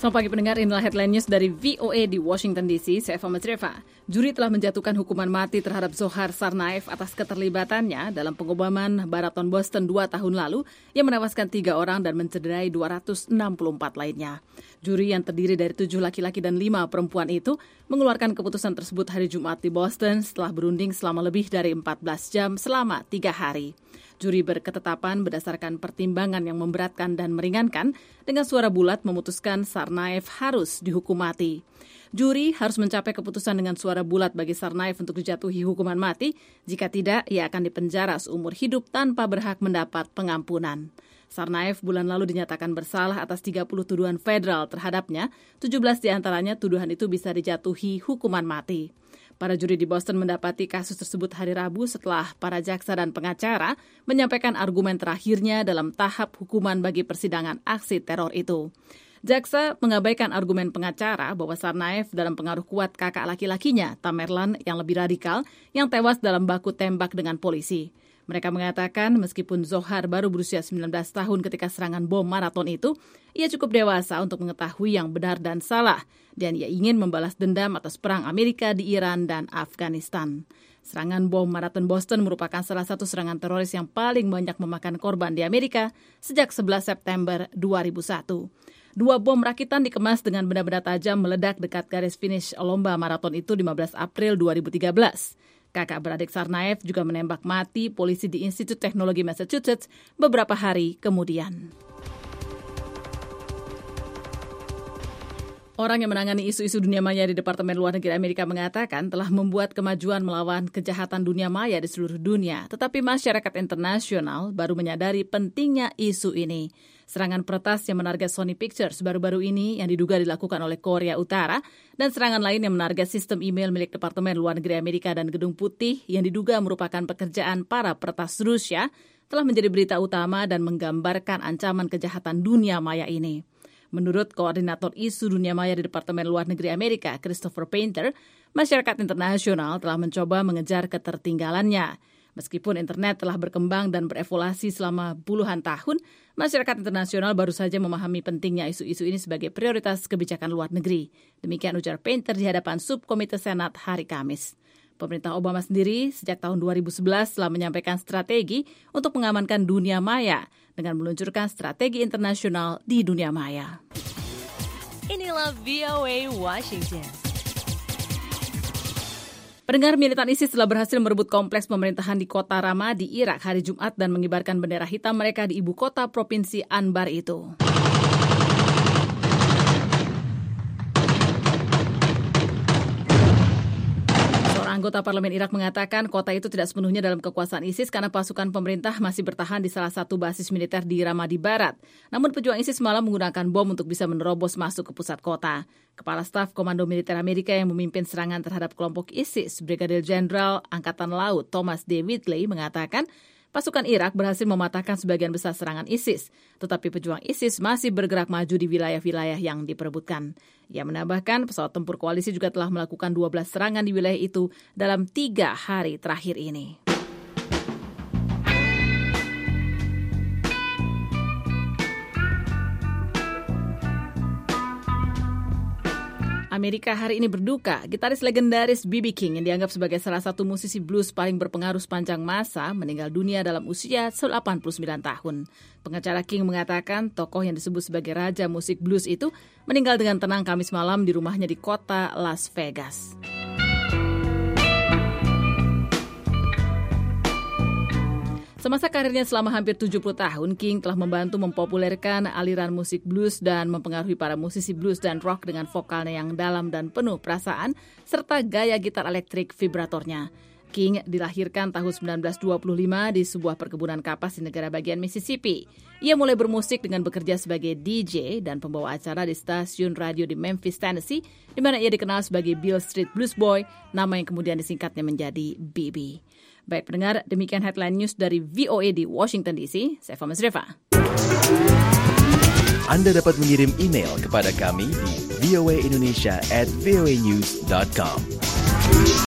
Selamat pagi pendengar, inilah headline news dari VOA di Washington DC. Saya Eva Masreva. Juri telah menjatuhkan hukuman mati terhadap Zohar Tsarnaev atas keterlibatannya dalam pengobaman Marathon Boston 2 tahun lalu yang menewaskan 3 orang dan mencederai 264 lainnya. Juri yang terdiri dari 7 laki-laki dan 5 perempuan itu mengeluarkan keputusan tersebut hari Jumat di Boston setelah berunding selama lebih dari 14 jam selama 3 hari. Juri berketetapan berdasarkan pertimbangan yang memberatkan dan meringankan dengan suara bulat memutuskan Tsarnaev harus dihukum mati. Juri harus mencapai keputusan dengan suara bulat bagi Tsarnaev untuk dijatuhi hukuman mati. Jika tidak, ia akan dipenjara seumur hidup tanpa berhak mendapat pengampunan. Tsarnaev bulan lalu dinyatakan bersalah atas 30 tuduhan federal terhadapnya. 17 diantaranya tuduhan itu bisa dijatuhi hukuman mati. Para juri di Boston mendapati kasus tersebut hari Rabu setelah para jaksa dan pengacara menyampaikan argumen terakhirnya dalam tahap hukuman bagi persidangan aksi teror itu. Jaksa mengabaikan argumen pengacara bahwa Tsarnaev dalam pengaruh kuat kakak laki-lakinya, Tamerlan, yang lebih radikal, yang tewas dalam baku tembak dengan polisi. Mereka mengatakan meskipun Zohar baru berusia 19 tahun ketika serangan bom maraton itu, ia cukup dewasa untuk mengetahui yang benar dan salah, dan ia ingin membalas dendam atas perang Amerika di Iran dan Afghanistan. Serangan bom maraton Boston merupakan salah satu serangan teroris yang paling banyak memakan korban di Amerika sejak 11 September 2001. 2 bom rakitan dikemas dengan benda-benda tajam meledak dekat garis finish lomba maraton itu 15 April 2013. Kakak beradik Tsarnaev juga menembak mati polisi di Institut Teknologi Massachusetts beberapa hari kemudian. Orang yang menangani isu-isu dunia maya di Departemen Luar Negeri Amerika mengatakan telah membuat kemajuan melawan kejahatan dunia maya di seluruh dunia. Tetapi masyarakat internasional baru menyadari pentingnya isu ini. Serangan peretas yang menarget Sony Pictures baru-baru ini yang diduga dilakukan oleh Korea Utara dan serangan lain yang menarget sistem email milik Departemen Luar Negeri Amerika dan Gedung Putih yang diduga merupakan pekerjaan para peretas Rusia telah menjadi berita utama dan menggambarkan ancaman kejahatan dunia maya ini. Menurut Koordinator Isu Dunia Maya di Departemen Luar Negeri Amerika, Christopher Painter, masyarakat internasional telah mencoba mengejar ketertinggalannya. Meskipun internet telah berkembang dan berevolusi selama puluhan tahun, masyarakat internasional baru saja memahami pentingnya isu-isu ini sebagai prioritas kebijakan luar negeri. Demikian ujar Painter di hadapan Subkomite Senat hari Kamis. Pemerintah Obama sendiri sejak tahun 2011 telah menyampaikan strategi untuk mengamankan dunia maya dengan meluncurkan strategi internasional di dunia maya. Inilah VOA Washington. Pendengar, militan ISIS telah berhasil merebut kompleks pemerintahan di kota Ramah di Irak hari Jumat dan mengibarkan bendera hitam mereka di ibu kota provinsi Anbar itu. Anggota parlemen Irak mengatakan kota itu tidak sepenuhnya dalam kekuasaan ISIS karena pasukan pemerintah masih bertahan di salah satu basis militer di Ramadi Barat. Namun pejuang ISIS malah menggunakan bom untuk bisa menerobos masuk ke pusat kota. Kepala Staf Komando Militer Amerika yang memimpin serangan terhadap kelompok ISIS, Brigadir Jenderal Angkatan Laut Thomas D. Whitley mengatakan pasukan Irak berhasil mematahkan sebagian besar serangan ISIS, tetapi pejuang ISIS masih bergerak maju di wilayah-wilayah yang diperebutkan. Ia menambahkan pesawat tempur koalisi juga telah melakukan 12 serangan di wilayah itu dalam 3 hari terakhir ini. Amerika hari ini berduka. Gitaris legendaris B.B. King yang dianggap sebagai salah satu musisi blues paling berpengaruh sepanjang masa meninggal dunia dalam usia 89 tahun. Pengacara King mengatakan tokoh yang disebut sebagai raja musik blues itu meninggal dengan tenang Kamis malam di rumahnya di kota Las Vegas. Semasa karirnya selama hampir 70 tahun, King telah membantu mempopulerkan aliran musik blues dan mempengaruhi para musisi blues dan rock dengan vokalnya yang dalam dan penuh perasaan, serta gaya gitar elektrik vibratornya. King dilahirkan tahun 1925 di sebuah perkebunan kapas di negara bagian Mississippi. Ia mulai bermusik dengan bekerja sebagai DJ dan pembawa acara di stasiun radio di Memphis, Tennessee, di mana ia dikenal sebagai Beale Street Blues Boy, nama yang kemudian disingkatnya menjadi BB. Baik pendengar, demikian headline news dari VOA di Washington DC. Saya Eva Masreva. Anda dapat mengirim email kepada kami di voaindonesia@voanews.com.